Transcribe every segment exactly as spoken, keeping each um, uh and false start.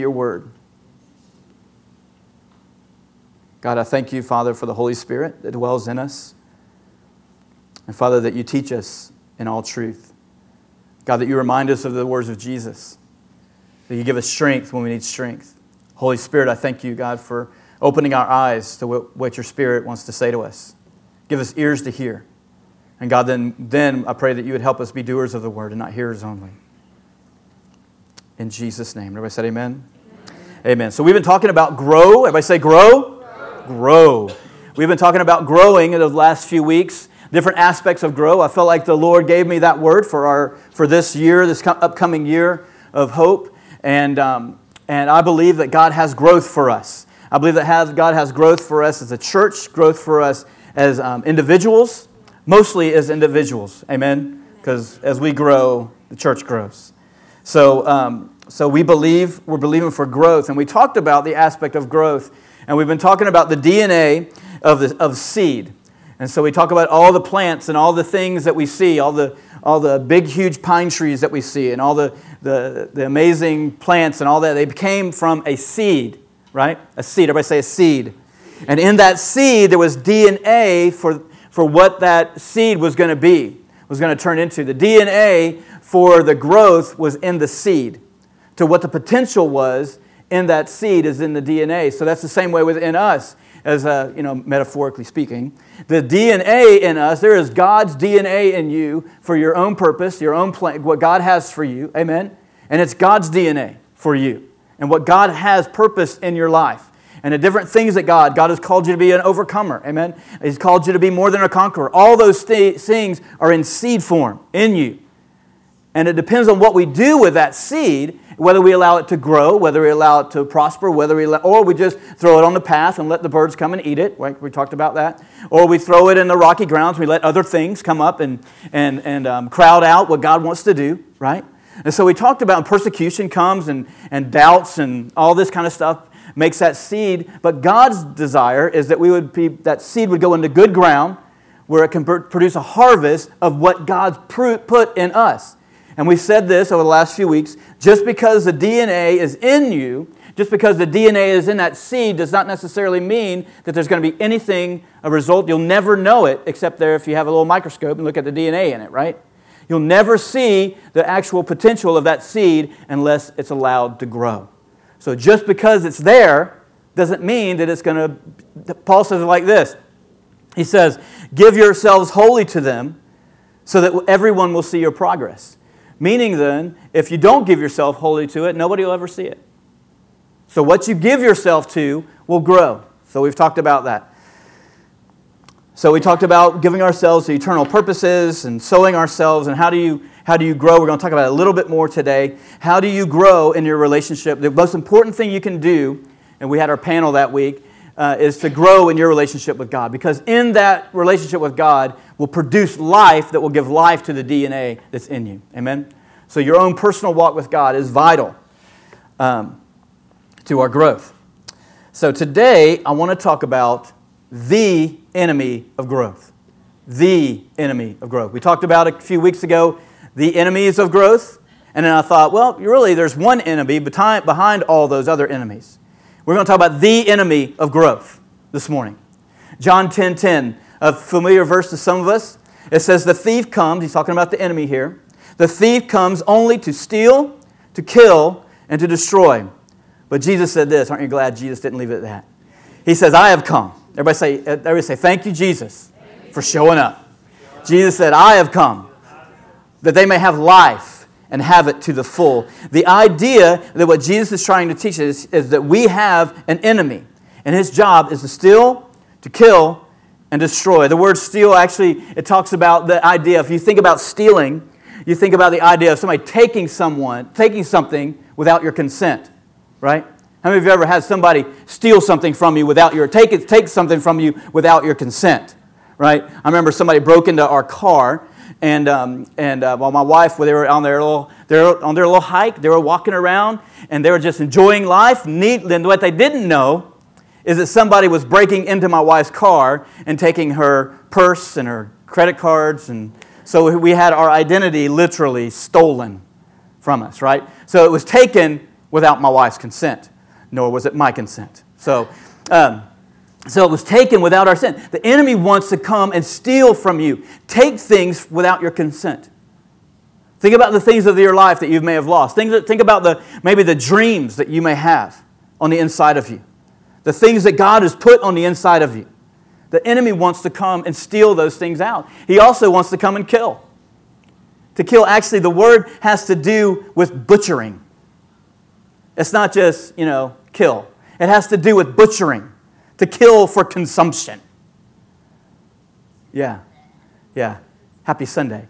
your word. God, I thank you, Father, for the Holy Spirit that dwells in us. And Father, that you teach us in all truth. God, that you remind us of the words of Jesus. That you give us strength when we need strength. Holy Spirit, I thank you, God, for opening our eyes to what your Spirit wants to say to us. Give us ears to hear. And God, then, then I pray that you would help us be doers of the word and not hearers only. In Jesus' name. Everybody said amen? Amen. Amen. So we've been talking about grow. Everybody say grow. Grow. Grow. We've been talking about growing in the last few weeks. Different aspects of grow. I felt like the Lord gave me that word for our for this year, this upcoming year of hope. And um, and I believe that God has growth for us. I believe that has, God has growth for us as a church, growth for us as um, individuals, mostly as individuals. Amen? Because as we grow, the church grows. So um, so we believe, we're believing for growth. And we talked about the aspect of growth. And we've been talking about the D N A of the of seed. And so we talk about all the plants and all the things that we see, all the all the big, huge pine trees that we see, and all the, the, the amazing plants and all that. They came from a seed, right? A seed. Everybody say a seed. And in that seed, there was D N A for, for what that seed was going to be, was going to turn into. The D N A for the growth was in the seed. To what the potential was in that seed is in the D N A. So that's the same way within us. As a, you know, metaphorically speaking, the D N A in us, there is God's D N A in you for your own purpose, your own plan, what God has for you, amen? And it's God's D N A for you and what God has purposed in your life. And the different things that God, God has called you to be an overcomer, amen? He's called you to be more than a conqueror. All those th- things are in seed form in you. And it depends on what we do with that seed, whether we allow it to grow, whether we allow it to prosper, whether we let, or we just throw it on the path and let the birds come and eat it. Right? We talked about that. Or we throw it in the rocky grounds. We let other things come up and and and um, crowd out what God wants to do. Right? And so we talked about persecution comes and and doubts and all this kind of stuff makes that seed. But God's desire is that we would be that seed would go into good ground where it can produce a harvest of what God's put in us. And we said this over the last few weeks, just because the D N A is in you, just because the D N A is in that seed does not necessarily mean that there's going to be anything, a result. You'll never know it except there if you have a little microscope and look at the D N A in it, right? You'll never see the actual potential of that seed unless it's allowed to grow. So just because it's there doesn't mean that it's going to, Paul says it like this. He says, give yourselves wholly to them so that everyone will see your progress. Meaning then, if you don't give yourself wholly to it, nobody will ever see it. So what you give yourself to will grow. So we've talked about that. So we talked about giving ourselves to eternal purposes and sowing ourselves and how do you how do you grow? We're going to talk about it a little bit more today. How do you grow in your relationship? The most important thing you can do, and we had our panel that week, uh, is to grow in your relationship with God. Because in that relationship with God will produce life that will give life to the D N A that's in you. Amen? So your own personal walk with God is vital um, to our growth. So today, I want to talk about the enemy of growth. The enemy of growth. We talked about a few weeks ago the enemies of growth. And then I thought, well, really, there's one enemy behind, behind all those other enemies. We're going to talk about the enemy of growth this morning. John ten ten, a familiar verse to some of us. It says, the thief comes, he's talking about the enemy here. The thief comes only to steal, to kill, and to destroy. But Jesus said this. Aren't you glad Jesus didn't leave it at that? He says, I have come. Everybody say, everybody say, thank you, Jesus, for showing up. Jesus said, I have come that they may have life and have it to the full. The idea that what Jesus is trying to teach us is that we have an enemy. And his job is to steal, to kill, and destroy. The word steal actually, it talks about the idea, if you think about stealing, you think about the idea of somebody taking someone, taking something without your consent, right? How many of you ever had somebody steal something from you without your, take it, take something from you without your consent, right? I remember somebody broke into our car, and um, and uh, while my wife, well, they were on their little, they were on their little hike, they were walking around, and they were just enjoying life. Neat, and what they didn't know is that somebody was breaking into my wife's car and taking her purse and her credit cards, and so we had our identity literally stolen from us, right? So it was taken without my wife's consent, nor was it my consent. So, um, so it was taken without our sin. The enemy wants to come and steal from you, take things without your consent. Think about the things of your life that you may have lost. Think, think about the maybe the dreams that you may have on the inside of you, the things that God has put on the inside of you. The enemy wants to come and steal those things out. He also wants to come and kill. To kill, actually, the word has to do with butchering. It's not just, you know, kill. It has to do with butchering. To kill for consumption. Yeah. Yeah. Happy Sunday.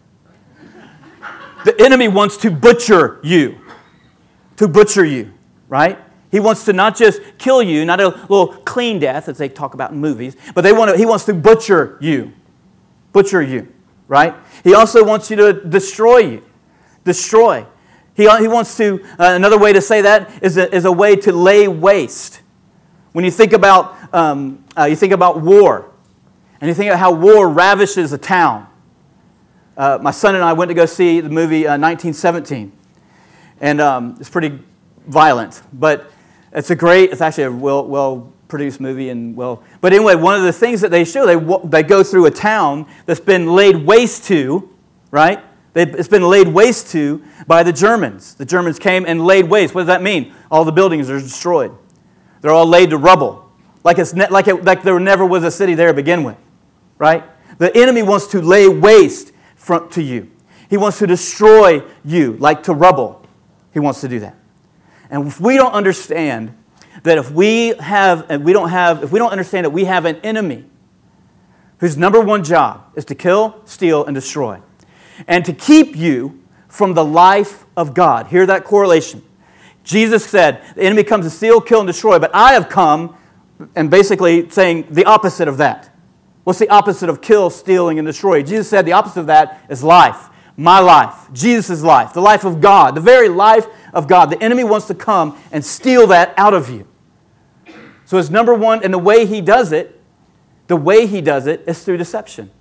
The enemy wants to butcher you. To butcher you, right? He wants to not just kill you, not a little clean death, as they talk about in movies, but they want to, he wants to butcher you. Butcher you, right? He also wants you to destroy you. Destroy. He, he wants to, uh, another way to say that is a, is a way to lay waste. When you think about, um, uh, you think about war, and you think about how war ravishes a town. Uh, my son and I went to go see the movie uh, nineteen seventeen, and um, it's pretty violent, but it's a great, it's actually a well, well-produced movie and well, but anyway, one of the things that they show, they they go through a town that's been laid waste to, right? They, it's been laid waste to by the Germans. The Germans came and laid waste. What does that mean? All the buildings are destroyed. They're all laid to rubble, like it's ne- like it, like there never was a city there to begin with, right? The enemy wants to lay waste from, to you. He wants to destroy you, like to rubble. He wants to do that. And if we don't understand that if we have, and we don't have, if we don't understand that we have an enemy whose number one job is to kill, steal, and destroy, and to keep you from the life of God. Hear that correlation. Jesus said, the enemy comes to steal, kill, and destroy, but I have come, and basically saying the opposite of that. What's the opposite of kill, stealing, and destroy? Jesus said the opposite of that is life. My life, Jesus' life, the life of God, the very life of God. The enemy wants to come and steal that out of you. So his number one, and the way he does it, the way he does it is through deception.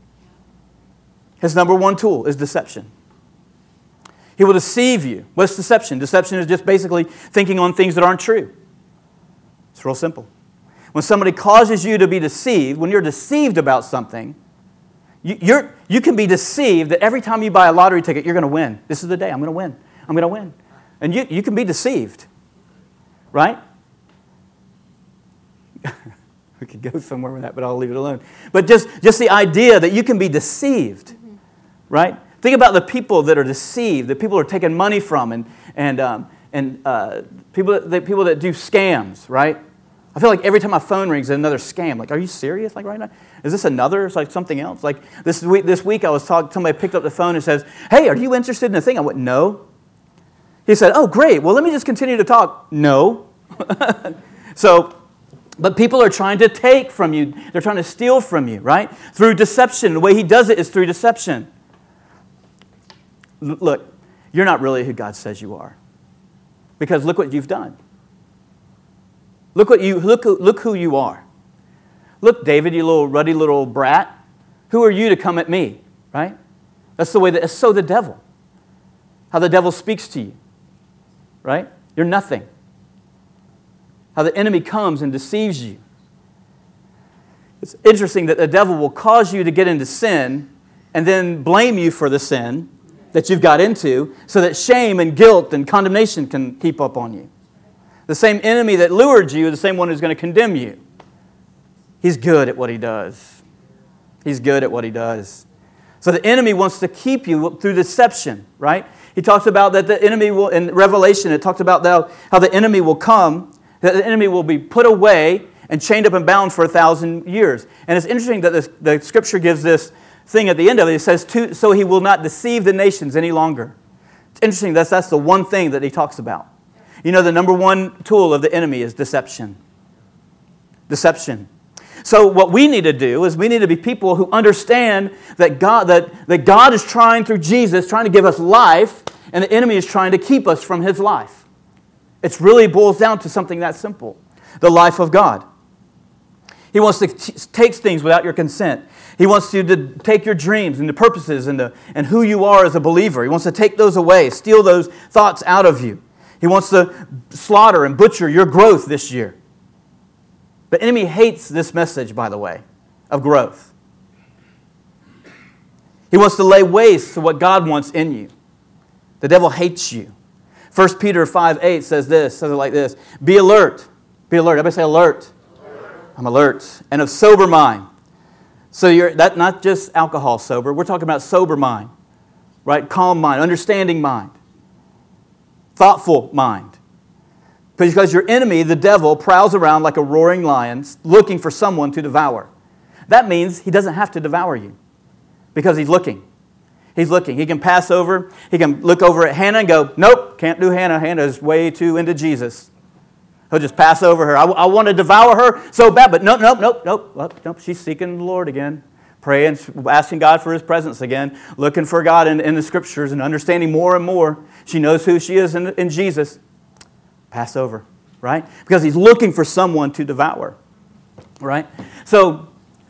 His number one tool is deception. He will deceive you. What's deception? Deception is just basically thinking on things that aren't true. It's real simple. When somebody causes you to be deceived, when you're deceived about something, you, you're, you can be deceived that every time you buy a lottery ticket, you're going to win. This is the day. I'm going to win. I'm going to win. And you, you can be deceived. Right? We could go somewhere with that, but I'll leave it alone. But just, just the idea that you can be deceived. Mm-hmm. Right? Think about the people that are deceived, the people who are taken money from, and, and, um, and uh, people, the people that do scams, right? I feel like every time my phone rings, it's another scam. Like, are you serious? Like right now, is this another? It's like something else. Like this week, this week I was talking. Somebody picked up the phone and says, "Hey, are you interested in a thing?" I went, "No." He said, "Oh, great. Well, let me just continue to talk." No. So, but people are trying to take from you. They're trying to steal from you, right? Through deception. The way he does it is through deception. L- look, you're not really who God says you are, because look what you've done. Look what you look look who you are. Look, David, you little ruddy little brat. Who are you to come at me? Right? That's the way that. That's so the devil. How the devil speaks to you. Right? You're nothing. How the enemy comes and deceives you. It's interesting that the devil will cause you to get into sin and then blame you for the sin that you've got into, so that shame and guilt and condemnation can heap up on you. The same enemy that lured you is the same one who's going to condemn you. He's good at what he does. He's good at what he does. So the enemy wants to keep you through deception, right? He talks about that the enemy will, in Revelation, it talks about how the enemy will come, that the enemy will be put away and chained up and bound for a thousand years. And it's interesting that this, the Scripture gives this thing at the end of it. It says, to, so he will not deceive the nations any longer. It's interesting that that's the one thing that he talks about. You know, the number one tool of the enemy is deception. Deception. So what we need to do is we need to be people who understand that God, that, that God is trying through Jesus, trying to give us life, and the enemy is trying to keep us from his life. It really boils down to something that simple. The life of God. He wants to t- take things without your consent. He wants you to take your dreams and the purposes and, the, and who you are as a believer. He wants to take those away, steal those thoughts out of you. He wants to slaughter and butcher your growth this year. The enemy hates this message, by the way, of growth. He wants to lay waste to what God wants in you. The devil hates you. First Peter five eight says this, says it like this. Be alert. Be alert. Everybody say alert. Alert. I'm alert. And of sober mind. So you're that not just alcohol sober. We're talking about sober mind. Right? Calm mind. Understanding mind. Thoughtful mind. Because your enemy, the devil, prowls around like a roaring lion looking for someone to devour. That means he doesn't have to devour you because he's looking. He's looking. He can pass over. He can look over at Hannah and go, nope, can't do Hannah. Hannah's way too into Jesus. He'll just pass over her. I, I want to devour her so bad, but nope, nope, nope, nope, nope, nope. She's seeking the Lord again, praying, asking God for His presence again, looking for God in, in the Scriptures and understanding more and more. She knows who she is in, in Jesus. Pass over, right? Because he's looking for someone to devour, right? So,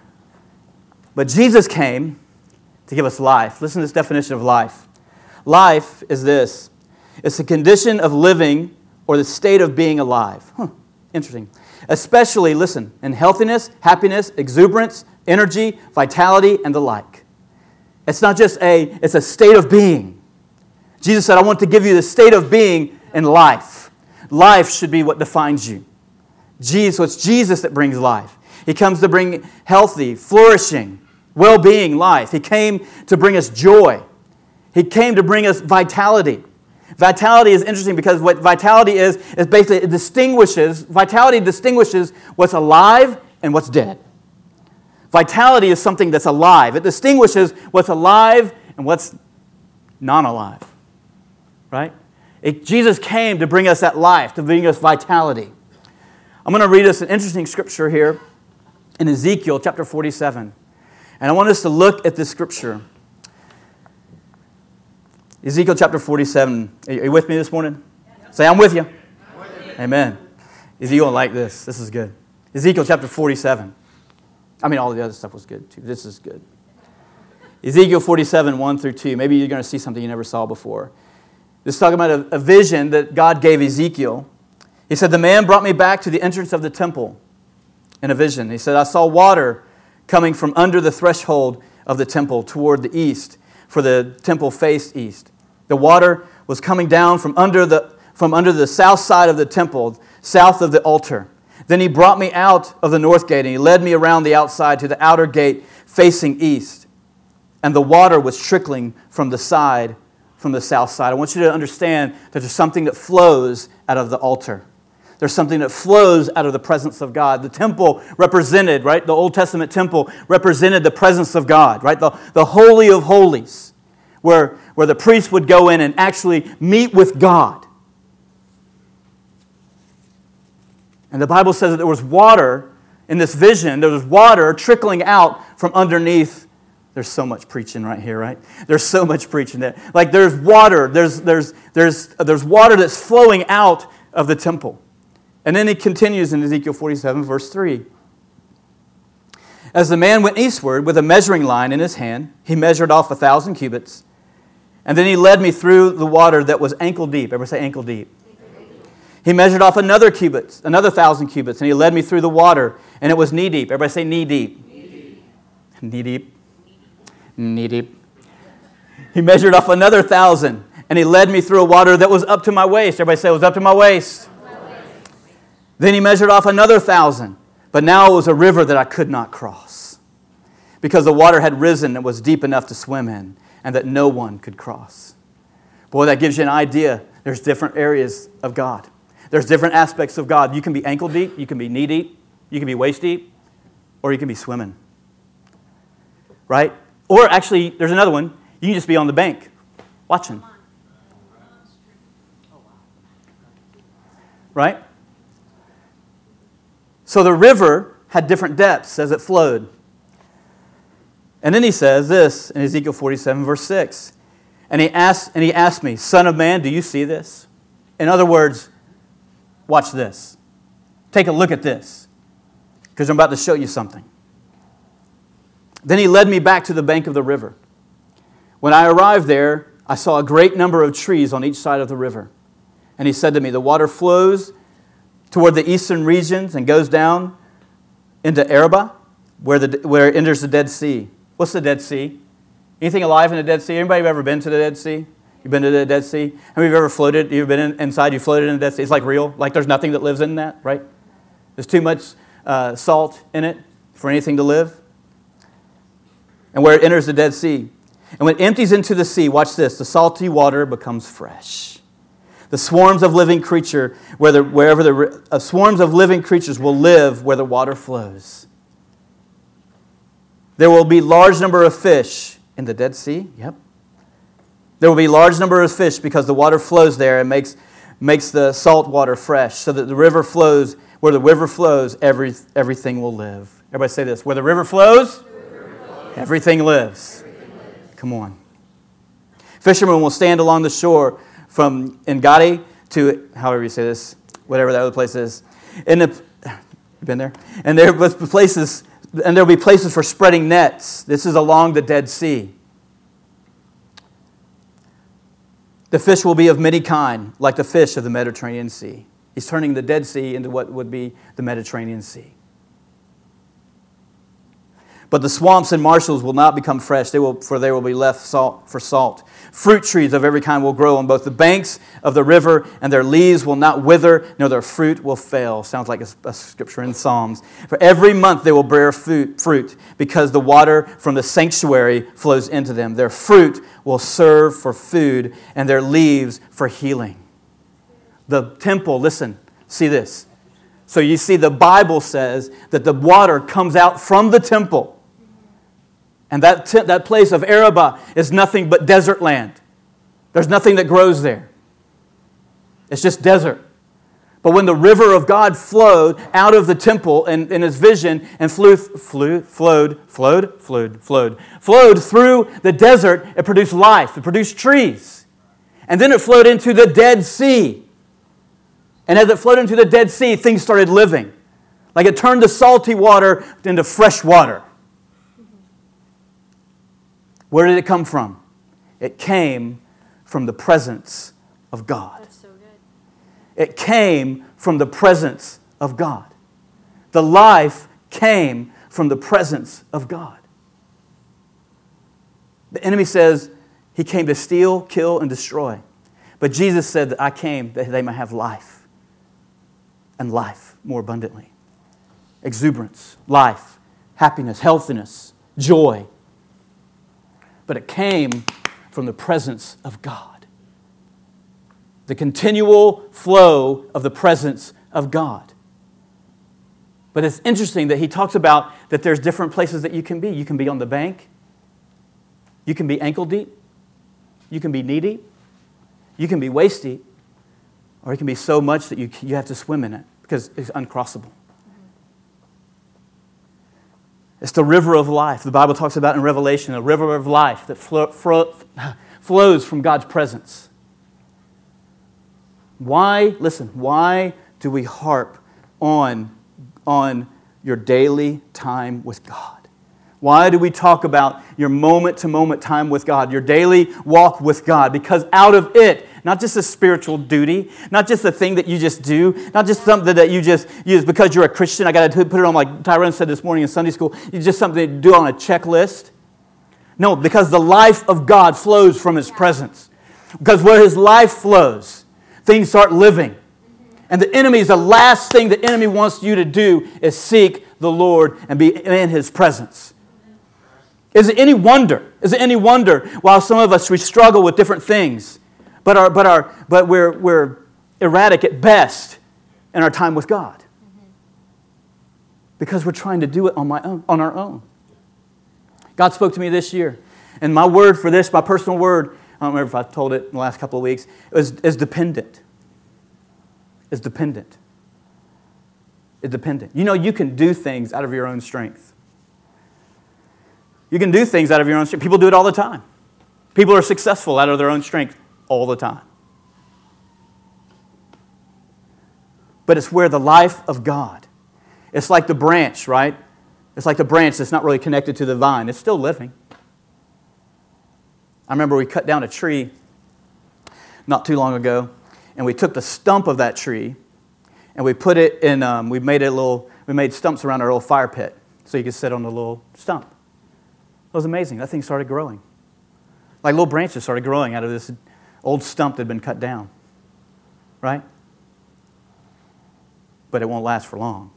but Jesus came to give us life. Listen to this definition of life. Life is this. It's the condition of living or the state of being alive. Huh, interesting. Especially, listen, in healthiness, happiness, exuberance, energy, vitality, and the like. It's not just a, it's a state of being. Jesus said, I want to give you the state of being in life. Life should be what defines you. Jesus, it's Jesus that brings life. He comes to bring healthy, flourishing, well-being life. He came to bring us joy. He came to bring us vitality. Vitality is interesting because what vitality is, is basically it distinguishes, vitality distinguishes what's alive and what's dead. Vitality is something that's alive. It distinguishes what's alive and what's non-alive. Right? It, Jesus came to bring us that life, to bring us vitality. I'm going to read us an interesting scripture here in Ezekiel chapter forty-seven. And I want us to look at this scripture. Ezekiel chapter forty-seven. Are you with me this morning? Yeah. Say, I'm with you. I'm with you. Amen. Ezekiel will like this. This is good. Ezekiel chapter forty-seven. I mean, all the other stuff was good too. This is good. Ezekiel forty-seven, one through two. Maybe you're going to see something you never saw before. This is talking about a, a vision that God gave Ezekiel. He said, the man brought me back to the entrance of the temple in a vision. He said, I saw water coming from under the threshold of the temple toward the east, for the temple faced east. The water was coming down from under the, from under the south side of the temple, south of the altar. Then he brought me out of the north gate, and he led me around the outside to the outer gate facing east. And the water was trickling from the side from the south side. I want you to understand that there's something that flows out of the altar. There's something that flows out of the presence of God. The temple represented, right? The Old Testament temple represented the presence of God, right? The, the Holy of Holies, where, where the priest would go in and actually meet with God. And the Bible says that there was water in this vision. There was water trickling out from underneath. There's so much preaching right here, right? There's so much preaching there. Like there's water, there's there's there's there's water that's flowing out of the temple. And then he continues in Ezekiel forty-seven, verse three. As the man went eastward with a measuring line in his hand, he measured off a thousand cubits. And then he led me through the water that was ankle deep. Everybody say ankle deep. He measured off another cubits, another thousand cubits, and he led me through the water, and it was knee deep. Everybody say knee deep. Knee deep. Knee deep. Knee deep. He measured off another thousand, and he led me through a water that was up to my waist. Everybody say it was up to my waist. My waist. Then he measured off another thousand, but now it was a river that I could not cross, because the water had risen and was deep enough to swim in, and that no one could cross. Boy, that gives you an idea. There's different areas of God. There's different aspects of God. You can be ankle deep, you can be knee deep, you can be waist deep, or you can be swimming. Right? Or actually, there's another one. You can just be on the bank, watching. Right? So the river had different depths as it flowed. And then he says this in Ezekiel forty-seven, verse six. And he asked, and he asked me, Son of man, do you see this? In other words, watch this. Take a look at this, because I'm about to show you something. Then he led me back to the bank of the river. When I arrived there, I saw a great number of trees on each side of the river. And he said to me, the water flows toward the eastern regions and goes down into Arabah, where, the, where it enters the Dead Sea. What's the Dead Sea? Anything alive in the Dead Sea? Anybody ever been to the Dead Sea? You've been to the Dead Sea? Have you ever floated? You've been in, inside, you floated in the Dead Sea? It's like real? Like there's nothing that lives in that, right? There's too much uh, salt in it for anything to live. And where it enters the Dead Sea. And when it empties into the sea, watch this, the salty water becomes fresh. The swarms of living creature, where the, wherever the uh, swarms of living creatures will live where the water flows. There will be large number of fish in the Dead Sea. Yep. There will be large number of fish because the water flows there and makes makes the salt water fresh, so that the river flows. Where the river flows, every everything will live. Everybody say this: where the river flows, the river flows. Everything lives. Everything lives. Come on. Fishermen will stand along the shore from Engadi to, however you say this, whatever that other place is. In the, you been there? And there was places, and there will be places for spreading nets. This is along the Dead Sea. The fish will be of many kind, like the fish of the Mediterranean Sea. He's turning the Dead Sea into what would be the Mediterranean Sea. But the swamps and marshes will not become fresh, they will, for they will be left salt for salt. Fruit trees of every kind will grow on both the banks of the river, and their leaves will not wither, nor their fruit will fail. Sounds like a, a scripture in Psalms. For every month they will bear fruit, fruit, because the water from the sanctuary flows into them. Their fruit will serve for food, and their leaves for healing. The temple, listen, see this. So you see the Bible says that the water comes out from the temple. And that, t- that place of Arabah is nothing but desert land. There's nothing that grows there. It's just desert. But when the river of God flowed out of the temple in, in his vision and flew, flew, flowed, flowed, flowed, flowed, flowed through the desert, it produced life. It produced trees. And then it flowed into the Dead Sea. And as it flowed into the Dead Sea, things started living. Like it turned the salty water into fresh water. Where did it come from? It came from the presence of God. That's so good. It came from the presence of God. The life came from the presence of God. The enemy says he came to steal, kill, and destroy. But Jesus said that I came that they might have life. And life more abundantly. Exuberance, life, happiness, healthiness, joy. But it came from the presence of God. The continual flow of the presence of God. But it's interesting that he talks about that there's different places that you can be. You can be on the bank. You can be ankle deep. You can be knee deep. You can be waist deep. Or it can be so much that you, you have to swim in it because it's uncrossable. It's the river of life. The Bible talks about in Revelation, a river of life that flo- fro- flows from God's presence. Why, listen, why do we harp on, on your daily time with God? Why do we talk about your moment-to-moment time with God, your daily walk with God? Because out of it, not just a spiritual duty, not just a thing that you just do, not just something that you just use because you're a Christian. I got to put it on, like Tyrone said this morning in Sunday school, it's just something to do on a checklist. No, because the life of God flows from His presence. Because where His life flows, things start living. And the enemy is the last thing the enemy wants you to do is seek the Lord and be in His presence. Is it any wonder? Is it any wonder while some of us we struggle with different things, but our but our but we're we're erratic at best in our time with God? Because we're trying to do it on my own, on our own. God spoke to me this year, and my word for this, my personal word, I don't remember if I told it in the last couple of weeks, is is dependent. Is dependent. Is dependent. You know, you can do things out of your own strength. You can do things out of your own strength. People do it all the time. People are successful out of their own strength all the time. But it's where the life of God. It's like the branch, right? It's like the branch that's not really connected to the vine. It's still living. I remember we cut down a tree not too long ago, and we took the stump of that tree, and we put it in, um, we made it a little, we made stumps around our little fire pit, so you could sit on the little stump. It was amazing. That thing started growing. Like little branches started growing out of this old stump that had been cut down. Right? But it won't last for long.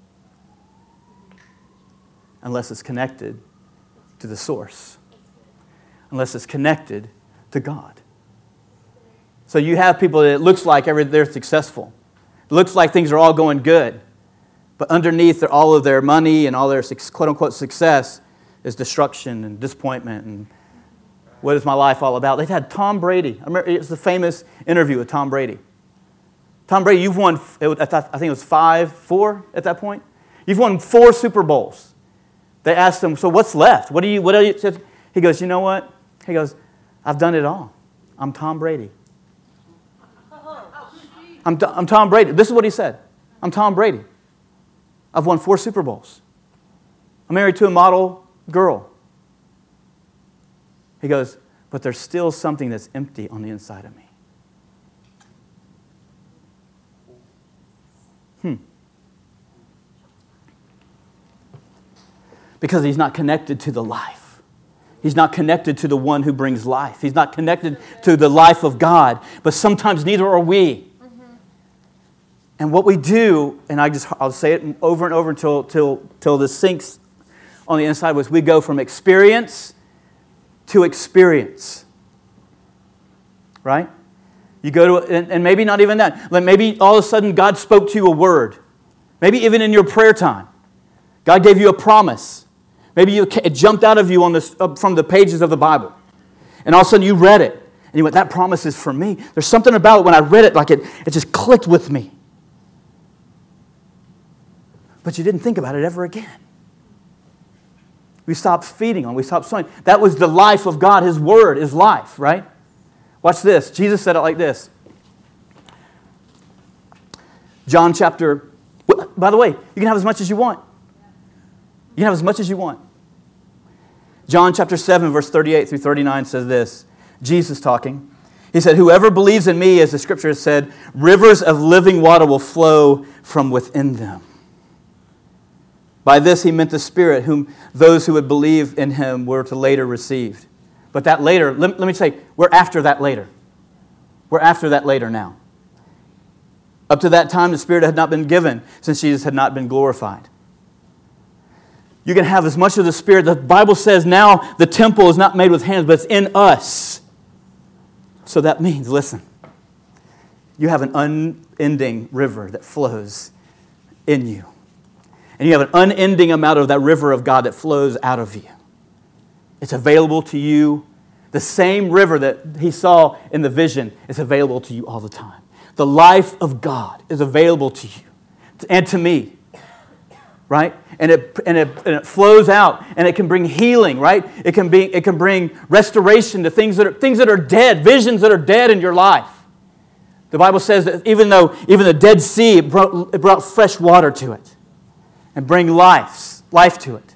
Unless it's connected to the source. Unless it's connected to God. So you have people that it looks like every, they're successful. It looks like things are all going good. But underneath all of their money and all their quote-unquote success is destruction and disappointment. And what is my life all about? They've had Tom Brady. I remember it's the famous interview with Tom Brady. Tom Brady, you've won, I think it was five, four at that point. You've won four Super Bowls. They asked him, so what's left? What do you, what are you? He goes, you know what? He goes, I've done it all. I'm Tom Brady. I'm, I'm Tom Brady. This is what he said. I'm Tom Brady. I've won four Super Bowls. I'm married to a model girl. He goes, but there's still something that's empty on the inside of me. Hmm. Because he's not connected to the life. He's not connected to the one who brings life. He's not connected to the life of God. But sometimes neither are we. And what we do, and I just I'll say it over and over until till till this sinks on the inside, was we go from experience to experience. Right? You go to, and, and maybe not even that. Like maybe all of a sudden God spoke to you a word. Maybe even in your prayer time, God gave you a promise. Maybe you, it jumped out of you on this, uh, from the pages of the Bible, and all of a sudden you read it, and you went, "That promise is for me." There's something about it when I read it, like it, it just clicked with me. But you didn't think about it ever again. We stopped feeding on, we stopped sowing. That was the life of God. His word is life, right? Watch this. Jesus said it like this. John chapter, by the way, you can have as much as you want. You can have as much as you want. John chapter seven, verse thirty-eight through thirty-nine says this. Jesus talking. He said, whoever believes in me, as the scripture has said, rivers of living water will flow from within them. By this he meant the Spirit, whom those who would believe in him were to later receive. But that later, let, let me say, we're after that later. We're after that later now. Up to that time, the Spirit had not been given, since Jesus had not been glorified. You can have as much of the Spirit. The Bible says now the temple is not made with hands, but it's in us. So that means, listen, you have an unending river that flows in you. And you have an unending amount of that river of God that flows out of you. It's available to you. The same river that he saw in the vision is available to you all the time. The life of God is available to you and to me. Right? And it, and it, and it flows out, and it can bring healing, right? It can be, it can bring restoration to things that are, things that are dead, visions that are dead in your life. The Bible says that even though even the Dead Sea, it brought, it brought fresh water to it. And bring life, life to it.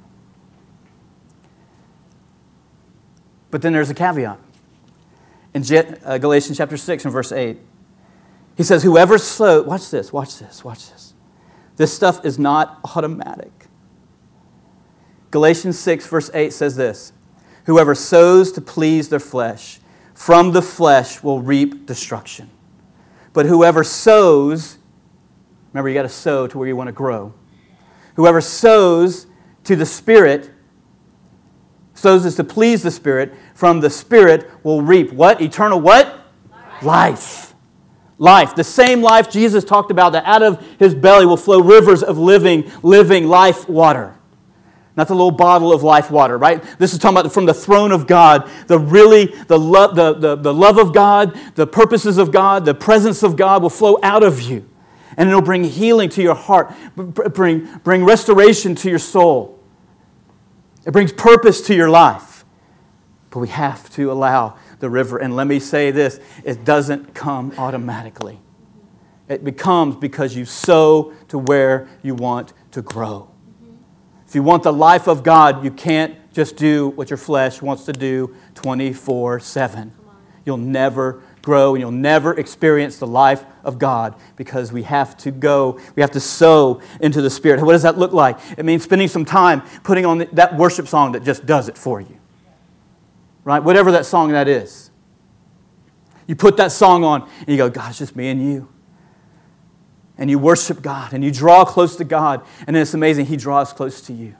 But then there's a caveat. In Galatians chapter six and verse eight, he says, whoever sows, watch this, watch this, watch this. This stuff is not automatic. Galatians six verse eight says this, whoever sows to please their flesh, from the flesh will reap destruction. But whoever sows, remember you got to sow to where you want to grow. Whoever sows to the Spirit, sows is to please the Spirit, from the Spirit will reap what? Eternal what? Life. Life. Life. The same life Jesus talked about, that out of his belly will flow rivers of living, living life water. Not the little bottle of life water, right? This is talking about from the throne of God, the really, the love, the, the, the love of God, the purposes of God, the presence of God will flow out of you. And it'll bring healing to your heart, bring, bring restoration to your soul. It brings purpose to your life. But we have to allow the river. And let me say this, it doesn't come automatically. It becomes because you sow to where you want to grow. If you want the life of God, you can't just do what your flesh wants to do twenty-four seven. You'll never grow, and you'll never experience the life of God because we have to go, we have to sow into the Spirit. What does that look like? It means spending some time putting on that worship song that just does it for you. Right? Whatever that song that is. You put that song on and you go, God, it's just me and you. And you worship God and you draw close to God. And then it's amazing, He draws close to you.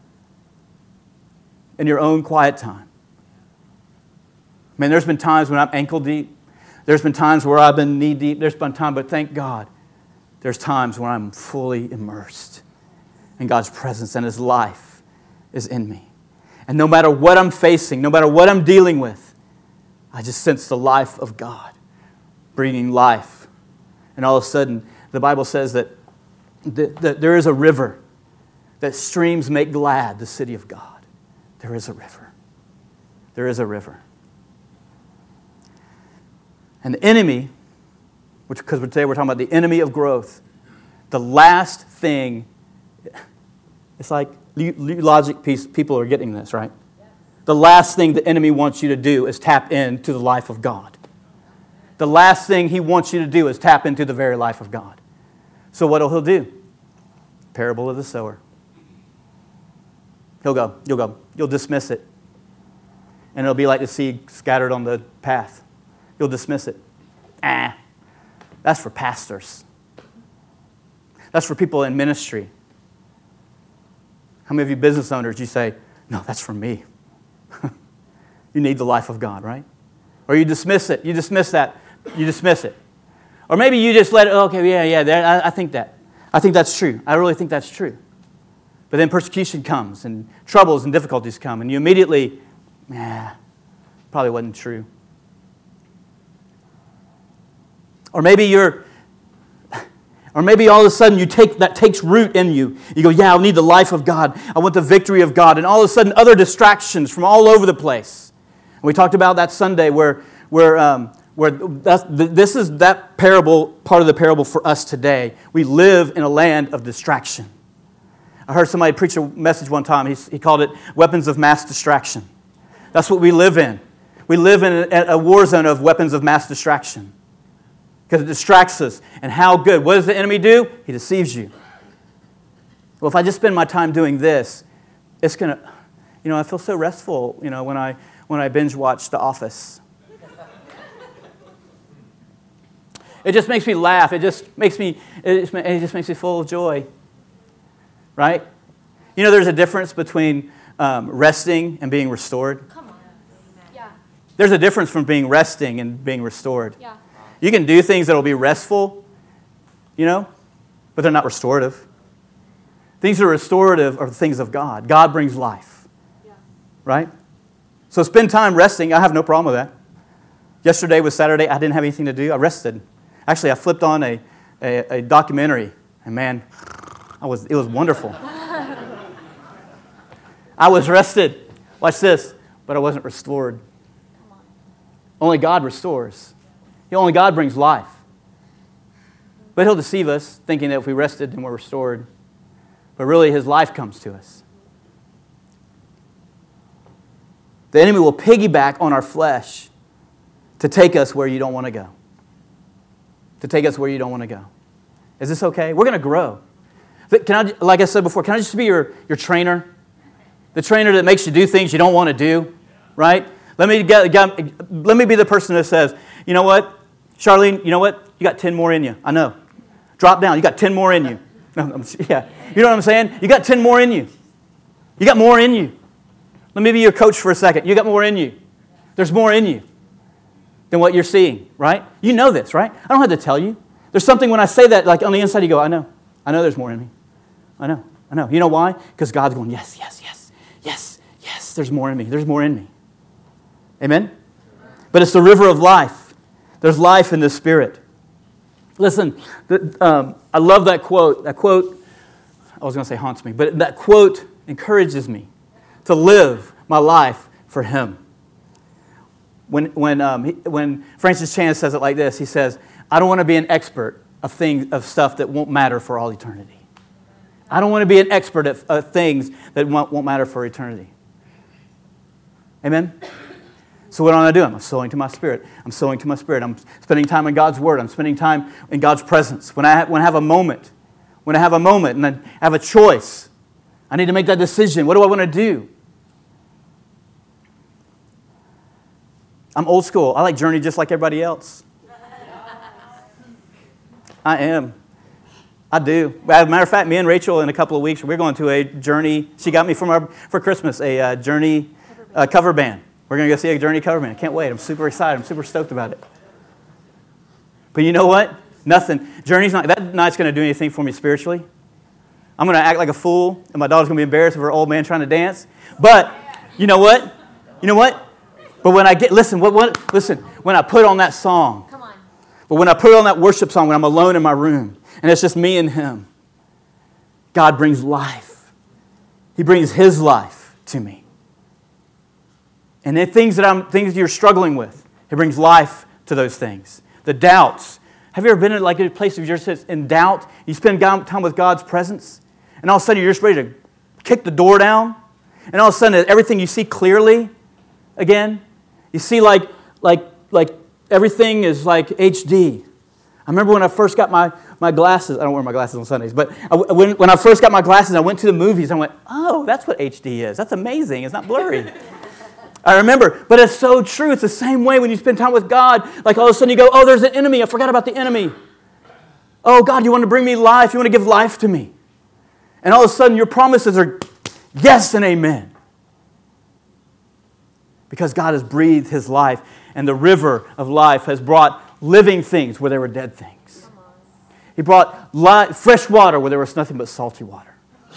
In your own quiet time. Man, there's been times when I'm ankle deep. There's been times where I've been knee deep. There's been times, but thank God, there's times when I'm fully immersed in God's presence and His life is in me. And no matter what I'm facing, no matter what I'm dealing with, I just sense the life of God bringing life. And all of a sudden, the Bible says that, that, that there is a river, that streams make glad the city of God. There is a river. There is a river. And the enemy, which because today we're talking about the enemy of growth, the last thing, it's like logic piece, people are getting this, right? The last thing the enemy wants you to do is tap into the life of God. The last thing he wants you to do is tap into the very life of God. So what will he do? Parable of the sower. He'll go, you'll go, you'll dismiss it. And it'll be like the seed scattered on the path. You'll dismiss it. Ah, that's for pastors. That's for people in ministry. How many of you business owners, you say, no, that's for me. You need the life of God, right? Or you dismiss it. You dismiss that. You dismiss it. Or maybe you just let it, okay, yeah, yeah, there, I, I think that. I think that's true. I really think that's true. But then persecution comes and troubles and difficulties come and you immediately, nah, probably wasn't true. Or maybe you're, or maybe all of a sudden you take that takes root in you. You go, yeah, I need the life of God. I want the victory of God. And all of a sudden other distractions from all over the place. And we talked about that Sunday where, where, um, where that's, this is that parable, part of the parable for us today. We live in a land of distraction. I heard somebody preach a message one time. He, he called it weapons of mass distraction. That's what we live in. We live in a, a war zone of weapons of mass distraction. Because it distracts us. And how good? What does the enemy do? He deceives you. Well, if I just spend my time doing this, it's going to, you know, I feel so restful, you know, when I when I binge watch The Office. It just makes me laugh. It just makes me, it just, it just makes me full of joy. Right? You know, there's a difference between um, resting and being restored. Come on. Yeah. There's a difference from being resting and being restored. Yeah. You can do things that will be restful, you know, but they're not restorative. Things that are restorative are the things of God. God brings life. Yeah. Right? So spend time resting. I have no problem with that. Yesterday was Saturday. I didn't have anything to do. I rested. Actually, I flipped on a, a, a documentary, and man, I was it was wonderful. I was rested. Watch this. But I wasn't restored. Only God restores. Only God brings life. But He'll deceive us, thinking that if we rested, then we're restored. But really, His life comes to us. The enemy will piggyback on our flesh to take us where you don't want to go. To take us where you don't want to go. Is this okay? We're going to grow. Can I, like I said before, can I just be your, your trainer? The trainer that makes you do things you don't want to do, right? Let me get, get, let me be the person that says, you know what, Charlene, you know what? You got ten more in you. I know. Drop down. You got ten more in you. No, I'm, yeah. You know what I'm saying? You got ten more in you. You got more in you. Let me be your coach for a second. You got more in you. There's more in you than what you're seeing, right? You know this, right? I don't have to tell you. There's something when I say that, like on the inside, you go, I know. I know there's more in me. I know. I know. You know why? Because God's going, yes, yes, yes, yes, yes, there's more in me. There's more in me. Amen? But it's the river of life. There's life in the Spirit. Listen, the, um, I love that quote. That quote, I was going to say haunts me, but that quote encourages me to live my life for Him. When when um, he, when Francis Chan says it like this, he says, I don't want to be an expert of things, of stuff that won't matter for all eternity. I don't want to be an expert at, of things that won't, won't matter for eternity. Amen? So what am I doing? I'm sowing to my spirit. I'm sowing to my spirit. I'm spending time in God's Word. I'm spending time in God's presence. When I, ha- when I have a moment, when I have a moment and I have a choice, I need to make that decision. What do I want to do? I'm old school. I like Journey just like everybody else. I am. I do. As a matter of fact, me and Rachel in a couple of weeks, we're going to a Journey. She got me from our, for Christmas a uh, Journey uh, cover band. We're going to go see a Journey cover band. I can't wait. I'm super excited. I'm super stoked about it. But you know what? Nothing. Journey's not, that night's going to do anything for me spiritually. I'm going to act like a fool, and my daughter's going to be embarrassed of her old man trying to dance. But you know what? You know what? But when I get, listen, what, what, listen, when I put on that song, Come on. but when I put on that worship song, when I'm alone in my room, and it's just me and Him, God brings life. He brings His life to me. And the things that I'm, things you're struggling with, He brings life to those things. The doubts. Have you ever been in like a place where you're just in doubt? You spend time with God's presence, and all of a sudden you're just ready to kick the door down, and all of a sudden everything you see clearly again. You see like like like everything is like H D. I remember when I first got my, my glasses. I don't wear my glasses on Sundays, but I, when, when I first got my glasses, I went to the movies. I went, oh, that's what H D is. That's amazing. It's not blurry. I remember, but it's so true. It's the same way when you spend time with God. Like all of a sudden you go, oh, there's an enemy. I forgot about the enemy. Oh, God, you want to bring me life. You want to give life to me. And all of a sudden your promises are yes and amen. Because God has breathed His life, and the river of life has brought living things where there were dead things. He brought light, fresh water where there was nothing but salty water.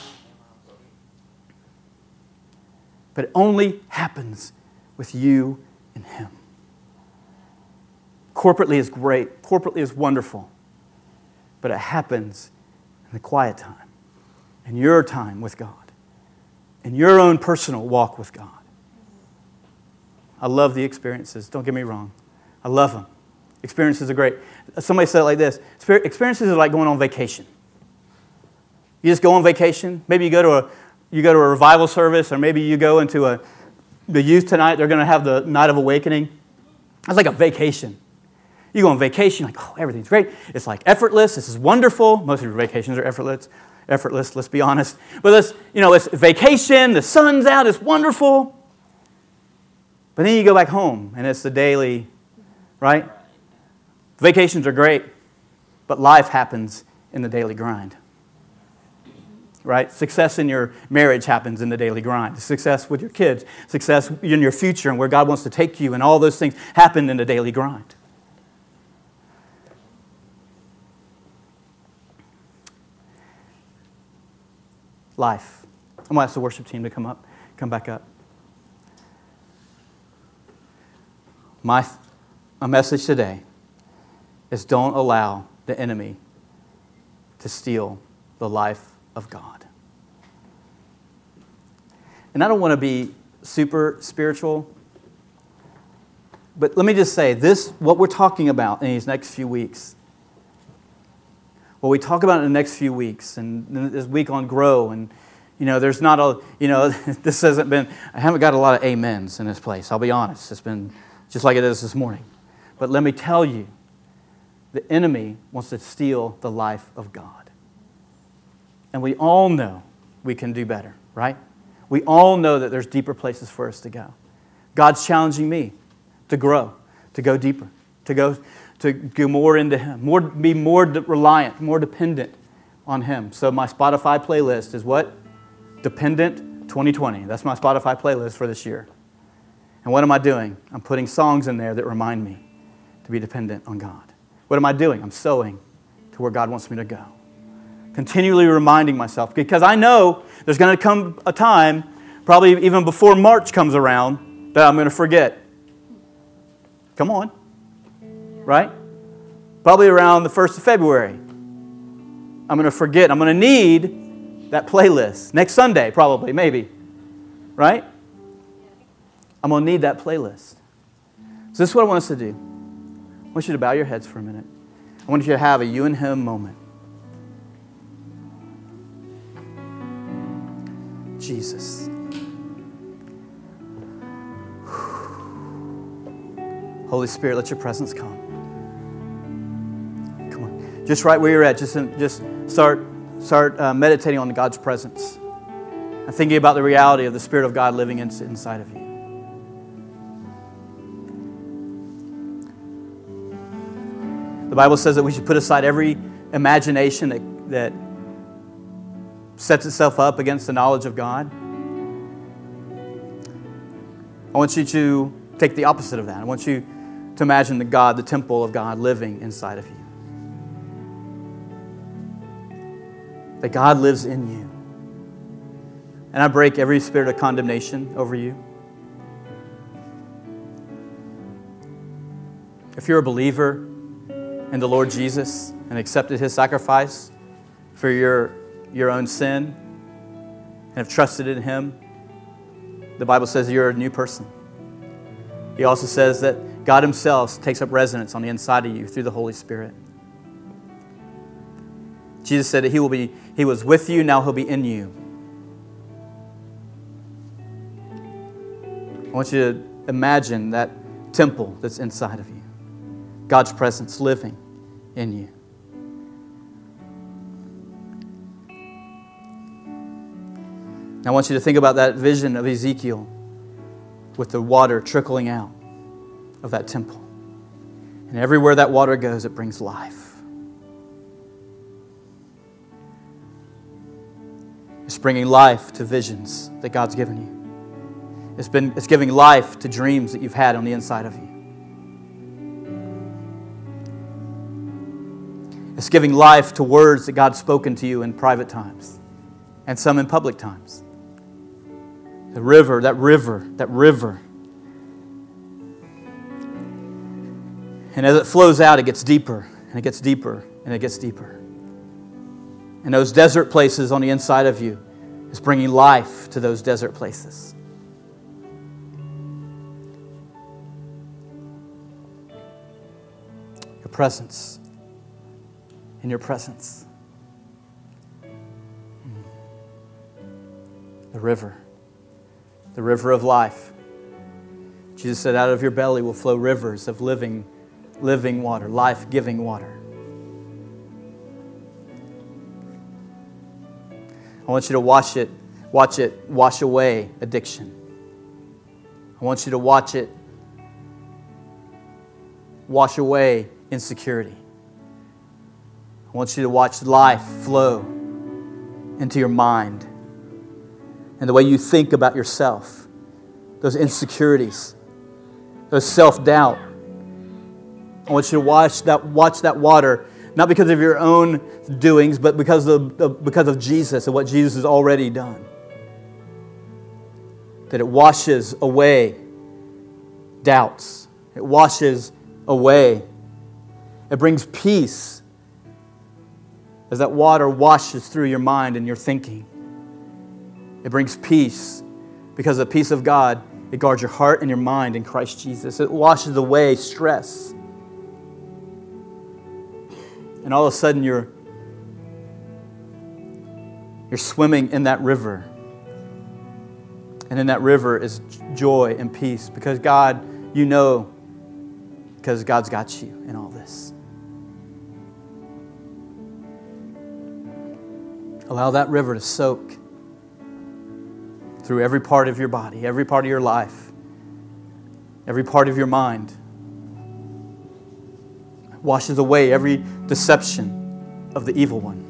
But it only happens with you and Him. Corporately is great. Corporately is wonderful. But it happens in the quiet time, in your time with God, in your own personal walk with God. I love the experiences. Don't get me wrong. I love them. Experiences are great. Somebody said it like this. Experiences are like going on vacation. You just go on vacation. Maybe you go to a you go to a revival service, or maybe you go into a the youth tonight. They're going to have the night of awakening. It's like a vacation. You go on vacation, like, oh, everything's great. It's like effortless. This is wonderful. Most of your vacations are effortless. Effortless, let's be honest. But let's, you know, it's vacation. The sun's out. It's wonderful. But then you go back home, and it's the daily, right? Vacations are great, but life happens in the daily grind, right? Success in your marriage happens in the daily grind. Success with your kids, success in your future and where God wants to take you, and all those things happen in the daily grind. Life. I'm going to ask the worship team to come up, come back up. My a message today is don't allow the enemy to steal the life of God. And I don't want to be super spiritual, but let me just say this, what we're talking about in these next few weeks, what we talk about in the next few weeks, and this week on Grow, and you know, there's not a, you know, this hasn't been, I haven't got a lot of amens in this place, I'll be honest. It's been just like it is this morning. But let me tell you, the enemy wants to steal the life of God. And we all know we can do better, right? We all know that there's deeper places for us to go. God's challenging me to grow, to go deeper, to go to go more into Him, more be more de- reliant, more dependent on Him. So my Spotify playlist is what? Dependent twenty twenty. That's my Spotify playlist for this year. And what am I doing? I'm putting songs in there that remind me to be dependent on God. What am I doing? I'm sowing to where God wants me to go. Continually reminding myself, because I know there's going to come a time, probably even before March comes around, that I'm going to forget. Come on. Right? Probably around the first of February. I'm going to forget. I'm going to need that playlist. Next Sunday, probably, maybe. Right? I'm going to need that playlist. So this is what I want us to do. I want you to bow your heads for a minute. I want you to have a you and Him moment. Jesus. Holy Spirit, let your presence come. Come on. Just right where you're at, just, just start, start uh, meditating on God's presence and thinking about the reality of the Spirit of God living in, inside of you. The Bible says that we should put aside every imagination that, that sets itself up against the knowledge of God. I want you to take the opposite of that. I want you to imagine the God, the temple of God living inside of you. That God lives in you. And I break every spirit of condemnation over you. If you're a believer in the Lord Jesus and accepted His sacrifice for your, your own sin and have trusted in Him, the Bible says you're a new person. He also says that God Himself takes up residence on the inside of you through the Holy Spirit. Jesus said that He will be, He was with you, now He'll be in you. I want you to imagine that temple that's inside of you. God's presence living in you. Now I want you to think about that vision of Ezekiel with the water trickling out of that temple. And everywhere that water goes, it brings life. It's bringing life to visions that God's given you. It's been, it's giving life to dreams that you've had on the inside of you. It's giving life to words that God's spoken to you in private times and some in public times. The river, that river, that river. And as it flows out, it gets deeper, and it gets deeper, and it gets deeper. And those desert places on the inside of you is bringing life to those desert places. Your presence. In your presence. The river. The river of life. Jesus said, out of your belly will flow rivers of living, living water, life-giving water. I want you to watch it, watch it wash away addiction. I want you to watch it wash away insecurity. I want you to watch life flow into your mind and the way you think about yourself, those insecurities, those self-doubt. I want you to watch that, watch that water, not because of your own doings, but because of, because of Jesus and what Jesus has already done. That it washes away doubts. It washes away. It brings peace as that water washes through your mind and your thinking. It brings peace because the peace of God, it guards your heart and your mind in Christ Jesus. It washes away stress. And all of a sudden you're, you're swimming in that river. And in that river is joy and peace because God, you know, because God's got you in all this. Allow that river to soak through every part of your body, every part of your life, every part of your mind. Washes away every deception of the evil one.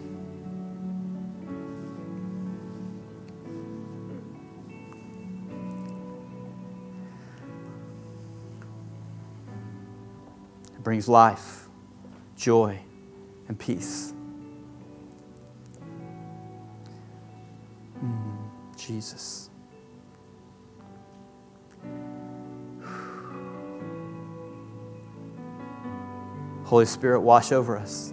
It brings life, joy, and peace. Mm, Jesus. Holy Spirit, wash over us.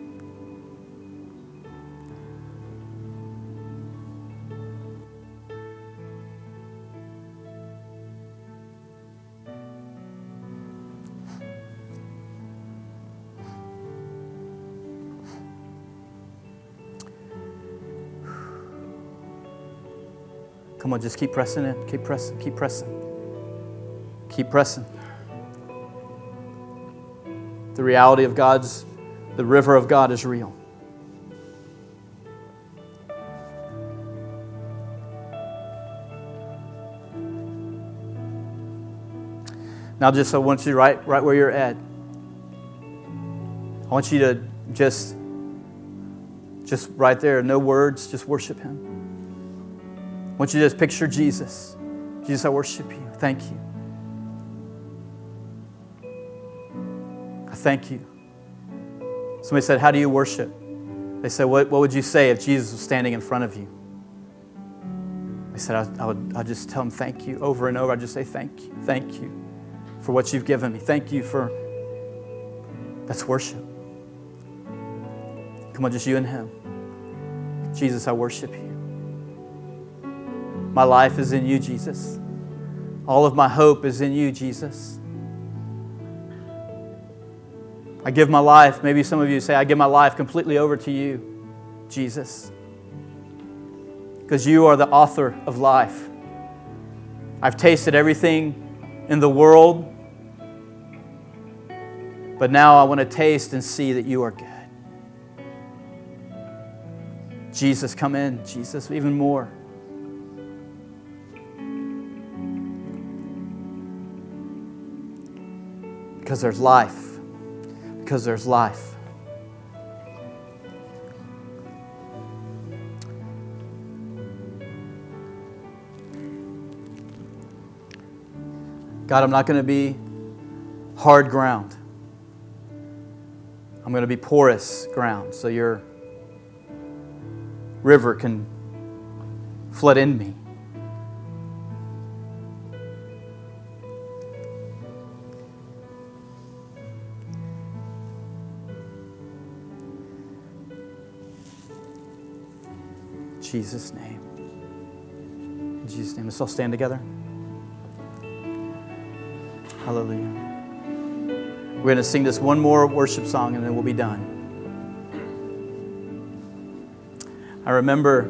Come on, just keep pressing in. Keep pressing. Keep pressing. Keep pressing. The reality of God's, the river of God is real. Now just I want you right, right where you're at. I want you to just, just right there, no words, just worship Him. I want you to just picture Jesus. Jesus, I worship you. Thank you. I thank you. Somebody said, how do you worship? They said, what, what would you say if Jesus was standing in front of you? They said, I, I would I'd just tell Him thank you over and over. I'd just say thank you. Thank you for what you've given me. Thank you for, that's worship. Come on, just you and Him. Jesus, I worship you. My life is in you, Jesus. All of my hope is in you, Jesus. I give my life, maybe some of you say, I give my life completely over to you, Jesus. Because you are the author of life. I've tasted everything in the world, but now I want to taste and see that you are good. Jesus, come in. Jesus, even more. Because there's life. Because there's life. God, I'm not going to be hard ground. I'm going to be porous ground so your river can flood in me. In Jesus' name. In Jesus' name. Let's all stand together. Hallelujah. We're going to sing this one more worship song and then we'll be done. I remember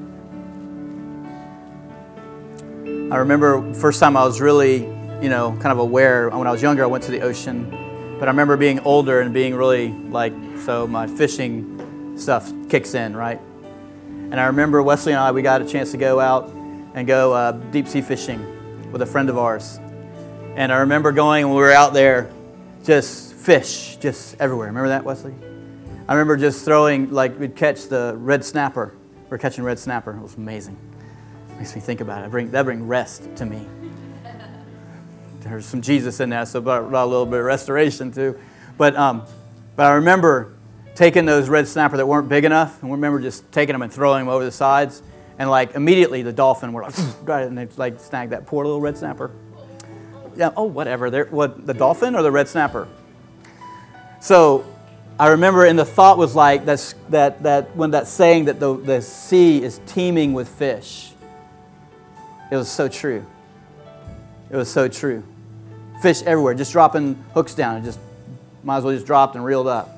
I remember first time I was really, you know, kind of aware. When I was younger, I went to the ocean. But I remember being older and being really like, so my fishing stuff kicks in, right? And I remember Wesley and I, we got a chance to go out and go uh, deep sea fishing with a friend of ours. And I remember going when we were out there, just fish, just everywhere. Remember that, Wesley? I remember just throwing, like we'd catch the red snapper. We were catching red snapper. It was amazing. Makes me think about it. Bring, that bring rest to me. There's some Jesus in there, so brought a little bit of restoration too. But um, but I remember taking those red snapper that weren't big enough, and I remember just taking them and throwing them over the sides, and like immediately the dolphin were like, got it, and they like snagged that poor little red snapper. Yeah, oh whatever. They're, what the dolphin or the red snapper? So I remember, and the thought was like that's that that when that saying that the the sea is teeming with fish. It was so true. It was so true. Fish everywhere, just dropping hooks down, and just might as well just dropped and reeled up.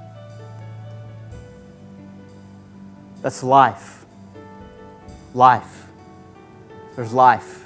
That's life. Life. There's life.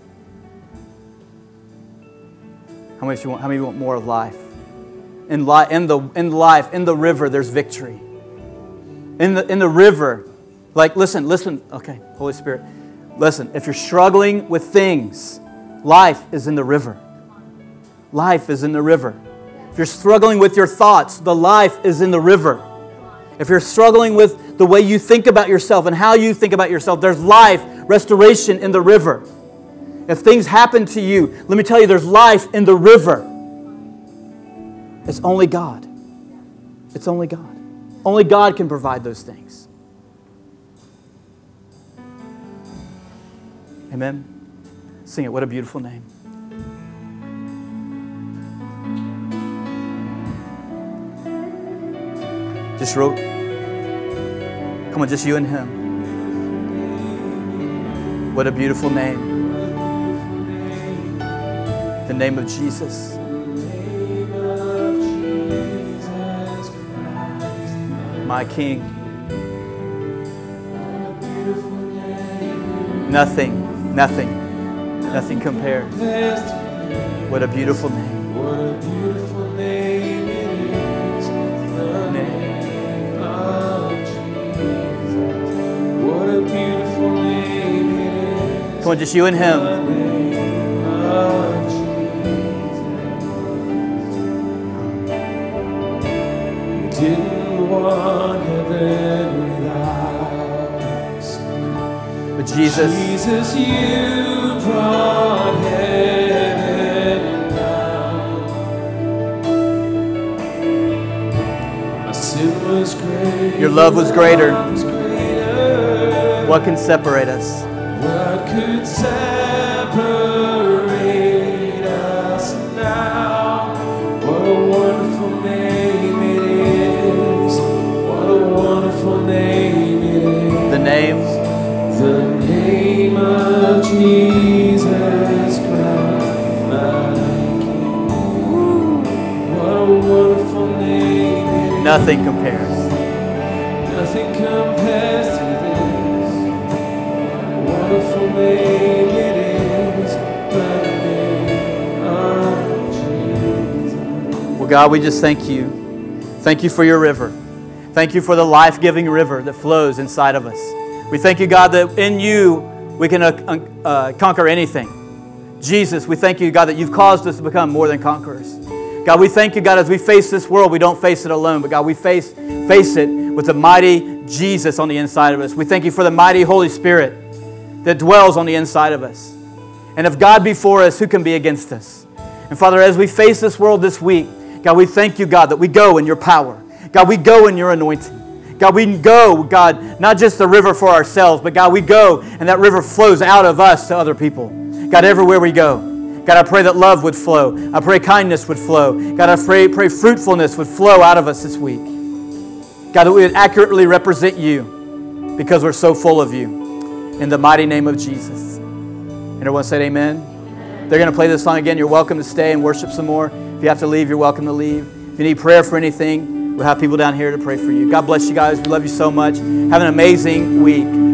How many you want? How many want more of life? In li- in the in life, in the river, there's victory. In the in the river, like listen, listen. Okay, Holy Spirit, listen. If you're struggling with things, life is in the river. Life is in the river. If you're struggling with your thoughts, the life is in the river. If you're struggling with the way you think about yourself and how you think about yourself, there's life, restoration in the river. If things happen to you, let me tell you, there's life in the river. It's only God. It's only God. Only God can provide those things. Amen? Sing it. What a beautiful name. Just wrote. Come on, just you and Him. What a beautiful name. The name of Jesus. My King. Nothing, nothing, nothing compares. What a beautiful name. What a beautiful name. Come on, just you and Him. Didn't want heaven without us. But Jesus, Jesus, you brought heaven down. My sin was great. your love was greater. Was greater. What can separate us? What could separate us now? What a wonderful name it is. What a wonderful name it is. The name, The name of Jesus Christ, my King. What a wonderful name it is. nothing compares. Nothing compares to this. Wonderful name it is, the name of Jesus. Well, God, we just thank you. Thank you for your river. Thank you for the life-giving river that flows inside of us. We thank you, God, that in you we can uh, uh, conquer anything. Jesus, we thank you, God, that you've caused us to become more than conquerors. God, we thank you, God, as we face this world, we don't face it alone, but God, we face, face it with the mighty Jesus on the inside of us. We thank you for the mighty Holy Spirit that dwells on the inside of us. And if God be for us, who can be against us? And Father, as we face this world this week, God, we thank you, God, that we go in your power. God, we go in your anointing. God, we go, God, not just the river for ourselves, but God, we go and that river flows out of us to other people. God, everywhere we go. God, I pray that love would flow. I pray kindness would flow. God, I pray, pray fruitfulness would flow out of us this week. God, that we would accurately represent you because we're so full of you. In the mighty name of Jesus. And everyone said amen. Amen. They're going to play this song again. You're welcome to stay and worship some more. If you have to leave, you're welcome to leave. If you need prayer for anything, we'll have people down here to pray for you. God bless you guys. We love you so much. Have an amazing week.